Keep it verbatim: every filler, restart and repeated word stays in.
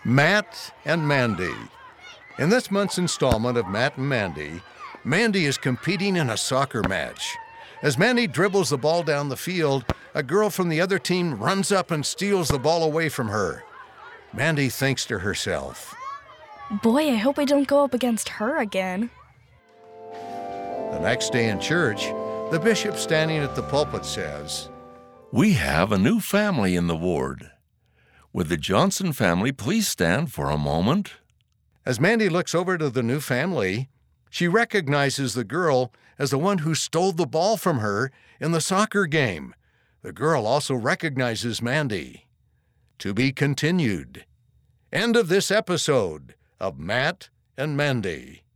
Matt and Mandy. In this month's installment of Matt and Mandy, Mandy is competing in a soccer match. As Mandy dribbles the ball down the field, a girl from the other team runs up and steals the ball away from her. Mandy thinks to herself, "Boy, I hope I don't go up against her again." The next day in church, the bishop standing at the pulpit says, "We have a new family in the ward. Would the Johnson family please stand for a moment?" As Mandy looks over to the new family, she recognizes the girl as the one who stole the ball from her in the soccer game. The girl also recognizes Mandy. To be continued. End of this episode of Matt and Mandy.